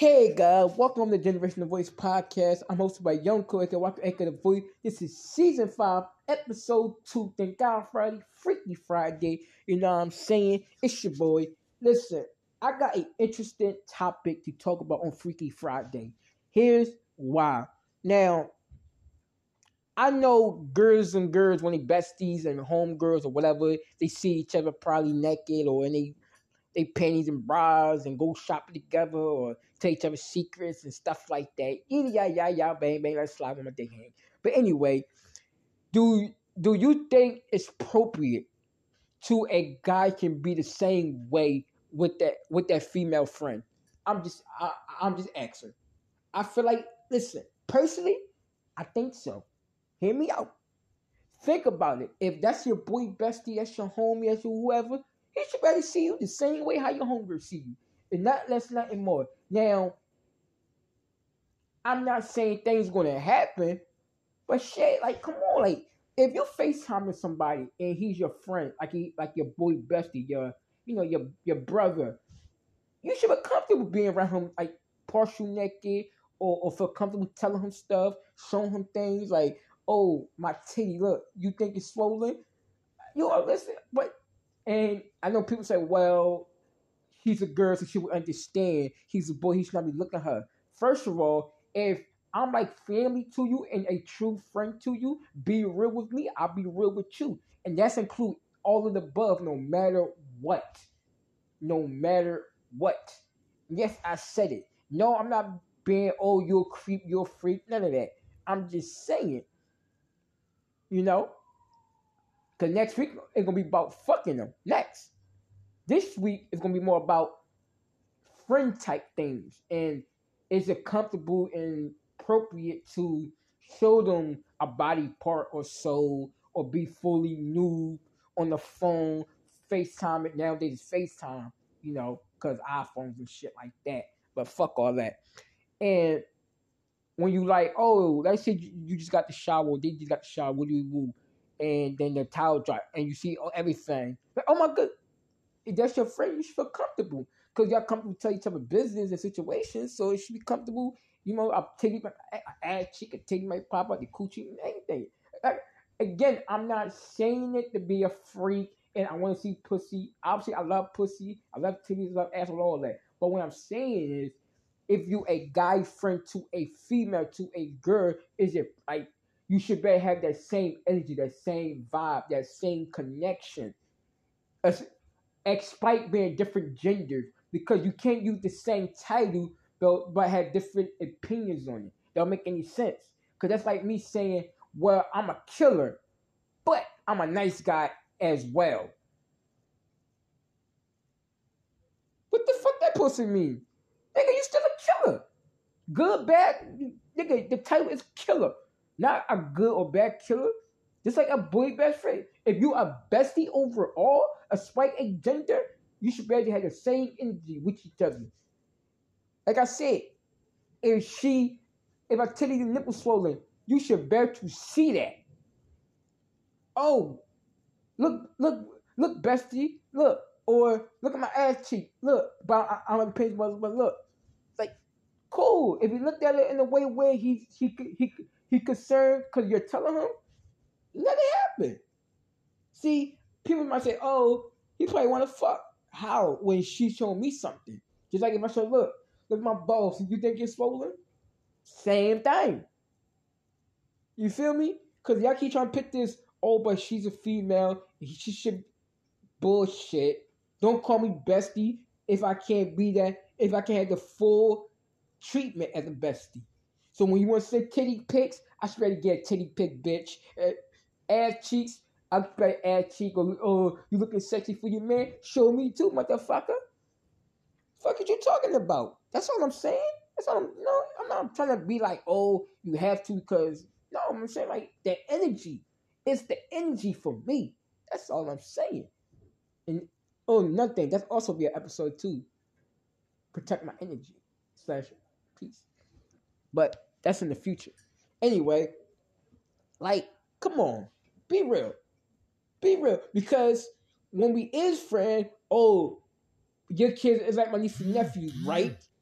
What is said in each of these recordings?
Hey guys, welcome to Generation of Voice podcast. I'm hosted by Young Cook and welcome to the Voice. This is season 5, episode 2. Thank God Friday, Freaky Friday. You know what I'm saying? It's your boy. Listen, I got an interesting topic to talk about on Freaky Friday. Here's why. Now, I know girls and girls when they besties and homegirls or whatever, they see each other probably naked or in they panties and bras and go shopping together or tell each other secrets and stuff like that. Yeah, bang, bang, let's slide on my dick hang. But anyway, do you think it's appropriate to a guy can be the same way with that female friend? I'm just asking. I feel like, listen, personally, I think so. Hear me out. Think about it. If that's your boy bestie, that's your homie, that's your whoever, he should better see you the same way how your homegirl see you. And not less, nothing more. Now, I'm not saying things gonna happen, but shit, like, come on, like, if you're FaceTiming somebody and he's your friend, like your boy bestie, your brother, you should be comfortable being around him, like partial naked, or feel comfortable telling him stuff, showing him things like, oh, my titty, look, you think it's swollen? You are listen, but and I know people say, well, he's a girl, so she would understand. He's a boy, he should not be looking at her. First of all, if I'm like family to you and a true friend to you, be real with me, I'll be real with you. And that's include all of the above, no matter what. No matter what. Yes, I said it. No, I'm not being, oh, you're a creep, you're a freak, none of that. I'm just saying, you know? Because next week, it's going to be about fucking them. Next. This week, it's going to be more about friend type things. And is it comfortable and appropriate to show them a body part or so, or be fully nude on the phone, FaceTime it. Nowadays, it's FaceTime, because iPhones and shit like that. But fuck all that. And when you like, oh, let's say you just got the shower, they just got the shower, woo, and then the towel dry, and you see everything. Like, oh my god, if that's your friend, you should feel comfortable. Because y'all comfortable to tell each other business and situations, so it should be comfortable. I'll take my ass cheek, and take my pop out the coochie and anything. Like, again, I'm not saying it to be a freak and I want to see pussy. Obviously, I love pussy. I love titties, I love ass, and all that. But what I'm saying is, if you a guy friend to a female, to a girl, is it like you should better have that same energy, that same vibe, that same connection. Despite being different genders, because you can't use the same title but have different opinions on it. Don't make any sense. Because that's like me saying, well, I'm a killer, but I'm a nice guy as well. What the fuck that pussy mean? Nigga, you still a killer. Good, bad, nigga, the title is killer. Not a good or bad killer. Just like a boy best friend. If you a bestie overall, despite a gender, you should be able to have the same energy with each other. Like I said, if I tell you the nipple swollen, you should bear to see that. Oh, look, bestie, look. Or look at my ass cheek, look. But I'm on the page, but look. Like, cool. If you looked at it in a way where he concerned because you're telling him, let it happen. See, people might say, oh, he probably want to fuck. How? When she showed me something. Just like if I show, look at my balls. You think you're swollen? Same thing. You feel me? Because y'all keep trying to pick this, oh, but she's a female. She should bullshit. Don't call me bestie if I can't be that, if I can't have the full treatment as a bestie. So when you want to say titty pics, I should ready to get a titty pic, bitch. Ass cheeks, I'll play ass cheek, or you looking sexy for your man? Show me too, motherfucker. Fuck are you talking about? That's all I'm saying. That's all I'm not trying to be like, oh, you have to, because, no, I'm saying like the energy. It's the energy for me. That's all I'm saying. And, oh, nothing. That's also be an episode 2. Protect my energy / peace. But that's in the future. Anyway, like, come on. Be real. Be real. Because when we is friends, oh, your kids is like my niece and nephew, right?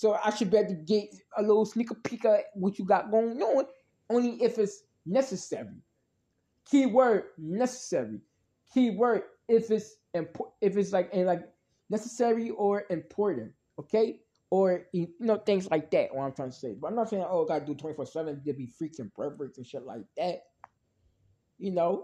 So I should be able to get a little sneaker peek at what you got going on, only if it's necessary. Keyword necessary. Keyword if it's like and like necessary or important. Okay, or things like that. What I'm trying to say, but I'm not saying I gotta do 24/7 to be freaks and perverts and shit like that. You know.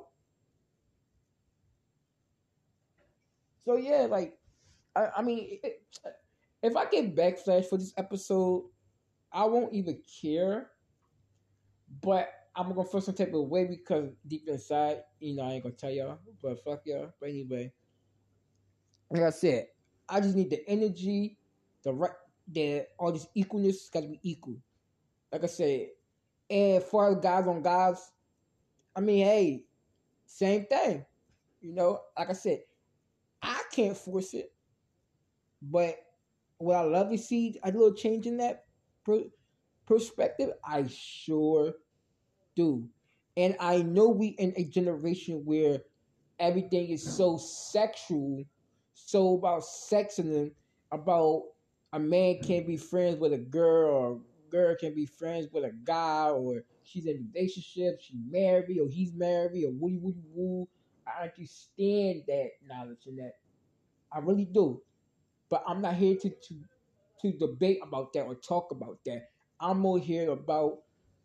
So yeah, like I mean, if I get backflash for this episode, I won't even care. But I'm gonna feel some type of way because deep inside, I ain't gonna tell y'all. But fuck y'all. But anyway, like I said, I just need the energy, the right, the all this equalness got to be equal. Like I said, and for guys on guys, I mean, hey, same thing. Like I said, I can't force it, but would I love to see a little change in that perspective? I sure do. And I know we in a generation where everything is so sexual, so about sex and then about a man can't be friends with a girl or a girl can be friends with a guy or she's in a relationship, she's married or he's married or woody woody woo. I understand that knowledge and that. I really do. But I'm not here to debate about that or talk about that. I'm more here about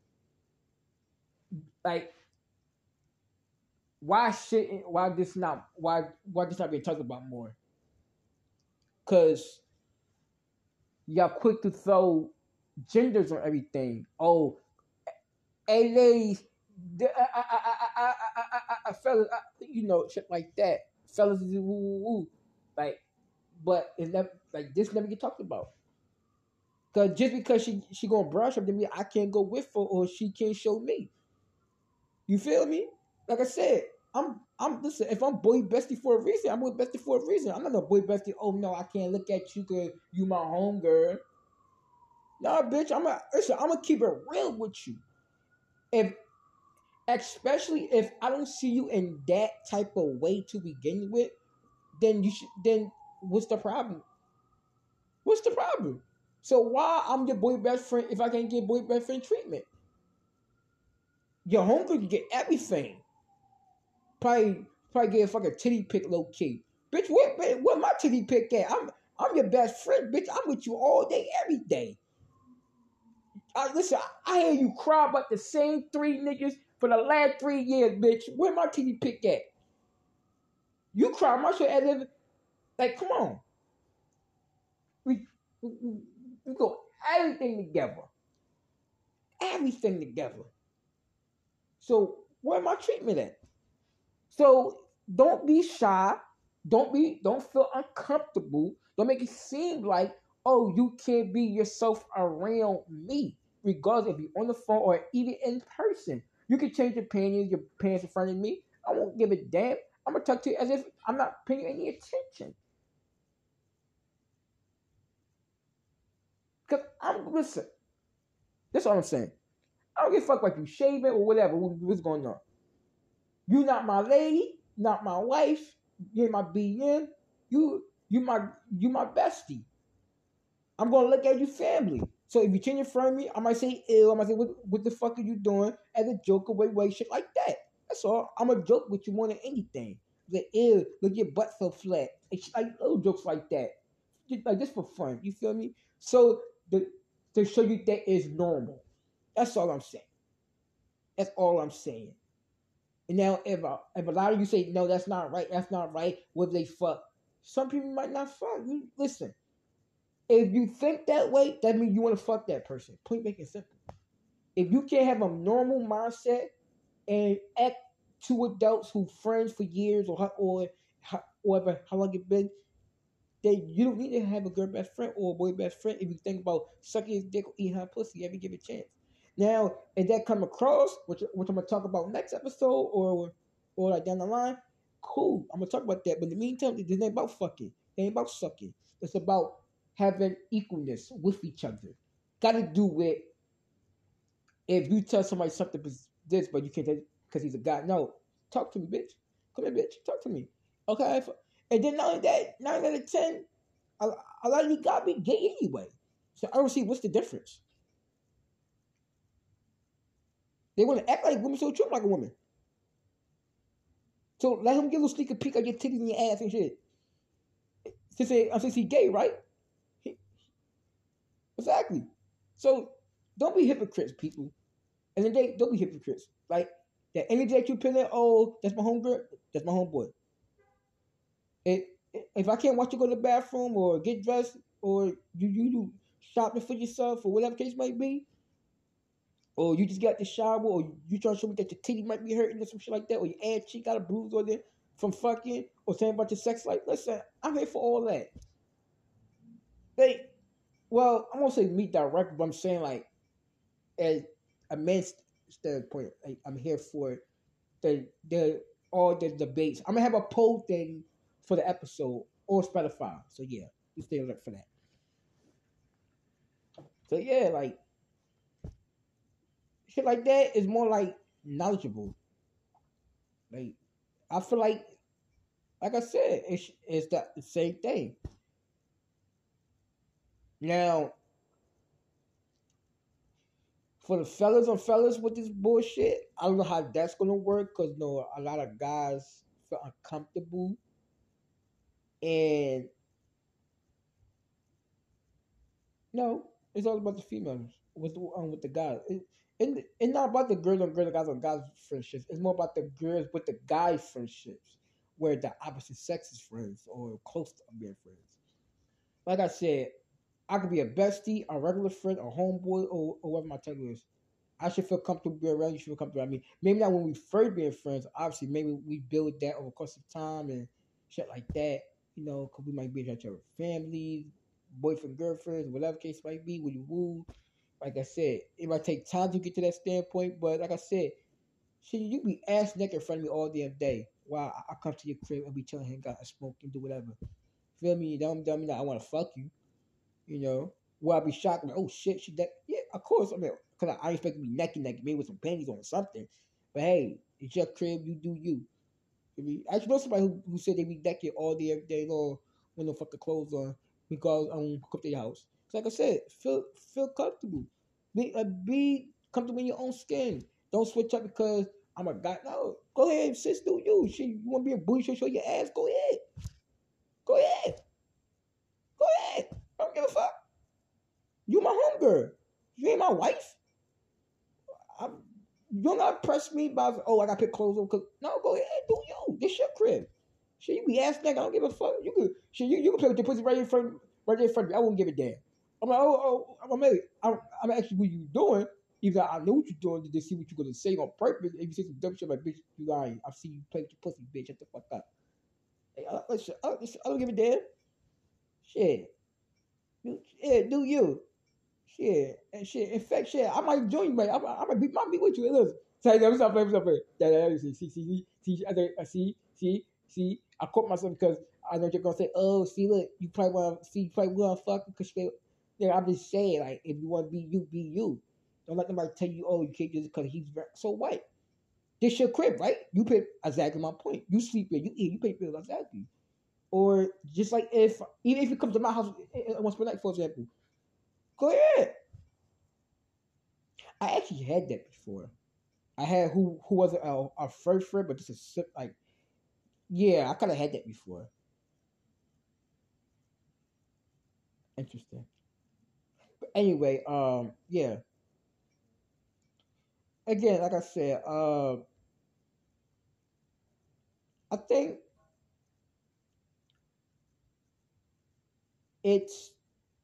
like why this not being talked about more? Cause y'all quick to throw genders on everything. Oh, hey ladies, fellas, shit like that. Fellas is woo woo woo. Like, but it's never like this never get talked about. Cause just because she gonna brush up to me, I can't go with her or she can't show me. You feel me? Like I said, I'm listen. If I'm boy bestie for a reason, I'm boy bestie for a reason. I'm not a boy bestie. Oh no, I can't look at you because you my home girl. Nah, bitch. I'm gonna keep it real with you. If especially if I don't see you in that type of way to begin with, then you should. Then what's the problem? What's the problem? So why I'm your boy best friend if I can't get boy best friend treatment? Your home girl can get everything. Probably get a fucking titty pick low key. Bitch, where my titty pick at? I'm your best friend, bitch. I'm with you all day, every day. Listen, I hear you cry about the same three niggas for the last 3 years, bitch. Where my titty pick at? You cry my shit as if, like, come on. We go everything together. Everything together. So where my treatment at? So don't be shy. Don't feel uncomfortable. Don't make it seem like, oh, you can't be yourself around me, regardless if you're on the phone or even in person. You can change your pants in front of me. I won't give a damn. I'm gonna talk to you as if I'm not paying any attention. Cause listen. That's all I'm saying. I don't give a fuck like you shaving or whatever. What's going on? You not my lady, not my wife. You ain't my BN. You my bestie. I'm gonna look at you family. So if you change in front of me, I might say ill. I might say what the fuck are you doing as a joke or wait, shit like that. That's all. I'm a joke with you more than anything. The ill, look your butt so flat. Like little jokes like that. Like just for fun. You feel me? So to show you that is normal. That's all I'm saying. That's all I'm saying. And now, if a lot of you say no, that's not right. Whether they fuck, some people might not fuck. Listen, if you think that way, that means you want to fuck that person. Point blank and simple. If you can't have a normal mindset and act two adults who friends for years or however how long it been, then you don't need to have a girl best friend or a boy best friend if you think about sucking his dick or eating her pussy every give a chance. Now, if that come across, which I'm gonna talk about next episode or like down the line, cool. I'm gonna talk about that. But in the meantime, it ain't about fucking. It ain't about sucking. It's about having equalness with each other. Got to do with if you tell somebody something this, but you can't tell because he's a guy. No, talk to me, bitch. Come here, bitch. Talk to me. Okay. And then not only that, 9 out of 10, a lot of you got me gay anyway. So I don't see what's the difference. They want to act like women, so treat them like a woman. So let him get a little sneaker peek at your titties and your ass and shit. Since he gay, right? He, exactly. So don't be hypocrites, people. And then they don't be hypocrites. Like that energy that you put in, oh, that's my homegirl, that's my homeboy. It, if I can't watch you go to the bathroom or get dressed or you shopping for yourself or whatever case might be, or you just got the shower, or you trying to show me that your titty might be hurting or some shit like that, or your ass cheek got a bruise on it from fucking, or saying about your sex life. Listen, I'm here for all that. They, well, I won't say meet direct, but I'm saying like as a man's standpoint, like, I'm here for the all the debates. I'm gonna have a poll thing for the episode or Spotify. So yeah, you stay alert for that. So yeah, like shit like that is more like knowledgeable. Like I feel like I said, it's the same thing. Now, for the fellas on fellas with this bullshit, I don't know how that's gonna work because a lot of guys feel uncomfortable, and no, it's all about the females with the guys. It's not about the girls on girls, the guys on guys friendships. It's more about the girls with the guy friendships, where the opposite sex is friends or close to being friends. Like I said, I could be a bestie, a regular friend, a homeboy, or whatever my title is. I should feel comfortable being around you. Should feel comfortable around me. Maybe not when we first being friends. Obviously, maybe we build that over the course of time and shit like that. Because we might be each other families, boyfriend, girlfriends, whatever case might be. When you move, like I said, it might take time to get to that standpoint. But like I said, shit, you be ass naked in front of me all damn day while I come to your crib and be chilling, hang out, and smoke and do whatever. Feel me? Don't me that I want to fuck you. You know, where I'll be shocked, like, oh shit, she that. Yeah, of course. I mean, because I expect to be naked, maybe with some panties on or something. But hey, it's your crib, you do you. I actually know somebody who said they be naked all day, every day long, with no fucking clothes on, because hook up their house. So like I said, feel comfortable. Be comfortable in your own skin. Don't switch up because I'm a guy. No, go ahead, sis, do you. Shit, you want to be a booty, show your ass? Go ahead. Go ahead. Go ahead. I don't give a fuck. You my homegirl. You ain't my wife. I'm, you're not press me by I gotta pick clothes on. Cause no, go ahead, do you. This your crib. Shit, you be ass nigga. I don't give a fuck. You can play with your pussy right in front of me. I won't give a damn. I'm like, I'm actually what you doing. Either I know what you're doing to see what you're gonna say on purpose. If you say some dumb shit like bitch, you lying. I've seen you play with your pussy, bitch. Shut the fuck up. Hey, I don't give a damn. Shit. Yeah, do you? Shit, and shit. In fact, shit, I might join you, but I might be with you. Listen, say, let me stop playing, stop playing. See. I caught myself because I know you're gonna say, oh, see, look, you probably want to fuck because yeah, I'm just saying, like, if you want to be you, be you. Don't let nobody tell you, oh, you can't do this because he's very, so what? This your crib, right? You pay exactly my point. You sleep here, you eat, you pay bills exactly. Or just like even if you come to my house once per night, for example, go ahead. I actually had that before. I had who wasn't our first friend, but just a like yeah, I kind of had that before. Interesting. But anyway, yeah. Again, like I said, I think it's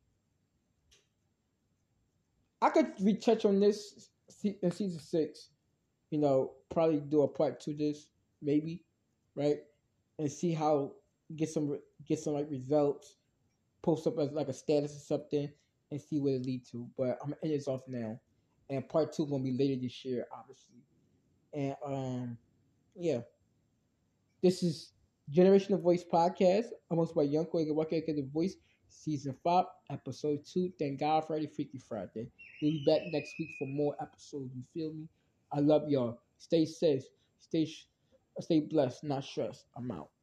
I could retouch on this in season 6. Probably do a part 2 this maybe, right? And see how get some get some like results, post up as like a status or something, and see what it lead to. But I'm gonna end this off now, and part 2 gonna be later this year, obviously. And yeah, this is Generation of Voice podcast. I'm hosted by Young Koiga Waka the Voice, season 5, episode 2. Thank God Friday, Freaky Friday. We'll be back next week for more episodes. You feel me? I love y'all. Stay safe. Stay blessed, not stressed. I'm out.